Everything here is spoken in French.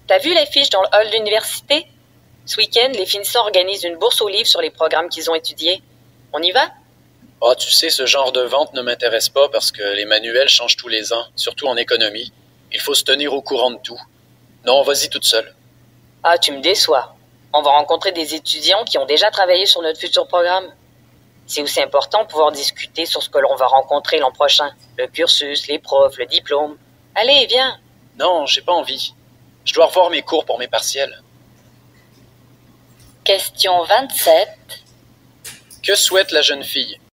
T'as vu l'affiche dans le hall de l'université? Ce week-end, les finissants organisent une bourse aux livres sur les programmes qu'ils ont étudiés. On y va? Ah, tu sais, ce genre de vente ne m'intéresse pas parce que les manuels changent tous les ans, surtout en économie. Il faut se tenir au courant de tout. Non, vas-y toute seule. Ah, tu me déçois. On va rencontrer des étudiants qui ont déjà travaillé sur notre futur programme. C'est aussi important de pouvoir discuter sur ce que l'on va rencontrer l'an prochain. Le cursus, les profs, le diplôme. Allez, viens. Non, j'ai pas envie. Je dois revoir mes cours pour mes partiels. Question 27. Que souhaite la jeune fille?